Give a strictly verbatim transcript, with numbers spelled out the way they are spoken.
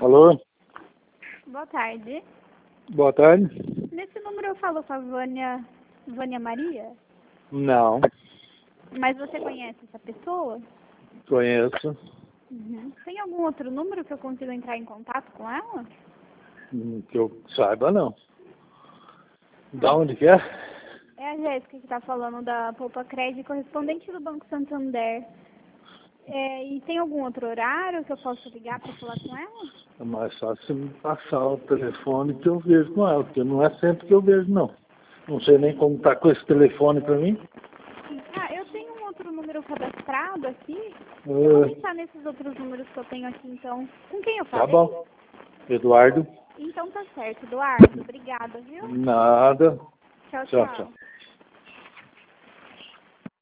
Alô? Boa tarde. Boa tarde. Nesse número eu falo com a Vânia, Vânia Maria? Não, Mas você conhece essa pessoa? conheço. Uhum. Tem algum outro número que eu consiga entrar em contato com ela? Hum, Que eu saiba, não. Da onde que é? É a Jéssica que está falando da Poupa Crédito, correspondente do Banco Santander. É, e tem algum outro horário que eu posso ligar para falar com ela? É mais fácil você me passar o telefone que eu vejo com ela, porque não é sempre que eu vejo, não. Não sei nem como tá com esse telefone pra mim. Ah, eu tenho um outro número cadastrado aqui. Eu vou Ah, pensar nesses outros números que eu tenho aqui, então. Com quem eu tá falei? bom. Eduardo? Então tá certo, Eduardo. Obrigada, viu? Nada. Tchau, Tchau, tchau. tchau.